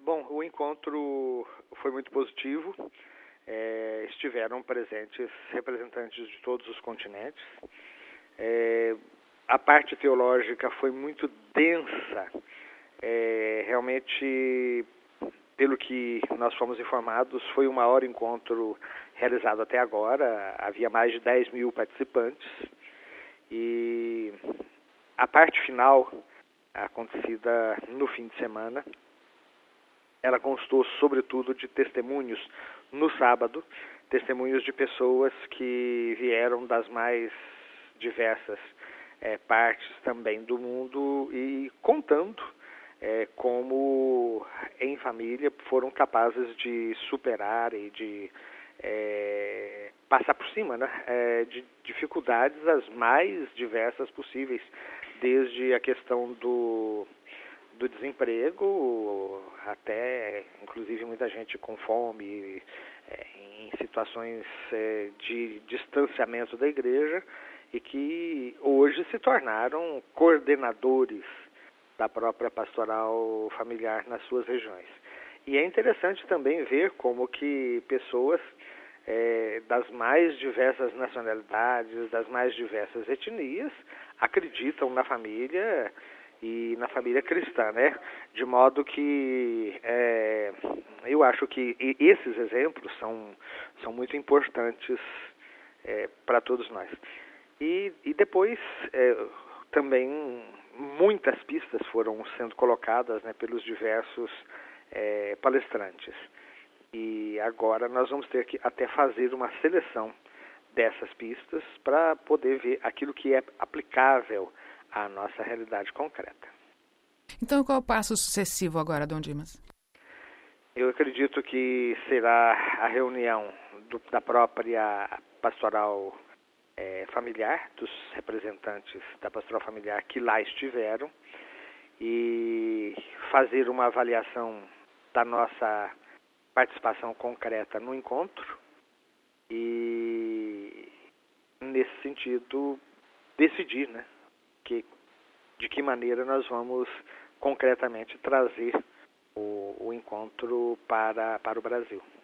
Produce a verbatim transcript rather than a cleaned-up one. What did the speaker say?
Bom, o encontro foi muito positivo. É, estiveram presentes representantes de todos os continentes. É, a parte teológica foi muito densa. É, realmente, pelo que nós fomos informados, foi o maior encontro realizado até agora. Havia mais de dez mil participantes. E a parte final, acontecida no fim de semana, ela constou sobretudo de testemunhos no sábado, testemunhos de pessoas que vieram das mais diversas é, partes também do mundo e contando é, como em família foram capazes de superar e de é, passar por cima, né, é, de dificuldades as mais diversas possíveis, desde a questão do do desemprego, até inclusive muita gente com fome, é, em situações é, de distanciamento da igreja e que hoje se tornaram coordenadores da própria pastoral familiar nas suas regiões. E é interessante também ver como que pessoas é, das mais diversas nacionalidades, das mais diversas etnias, acreditam na família e na família cristã, né? De modo que é, eu acho que esses exemplos são, são muito importantes é, para todos nós. E, e depois é, também muitas pistas foram sendo colocadas, né, pelos diversos é, palestrantes. E agora nós vamos ter que até fazer uma seleção dessas pistas para poder ver aquilo que é aplicável à nossa realidade concreta. Então, qual é o passo sucessivo agora, Dom Dimas? Eu acredito que será a reunião do, da própria pastoral é, familiar, dos representantes da pastoral familiar que lá estiveram, e fazer uma avaliação da nossa participação concreta no encontro e, nesse sentido, decidir, né, que, de que maneira nós vamos concretamente trazer o, o encontro para, para o Brasil.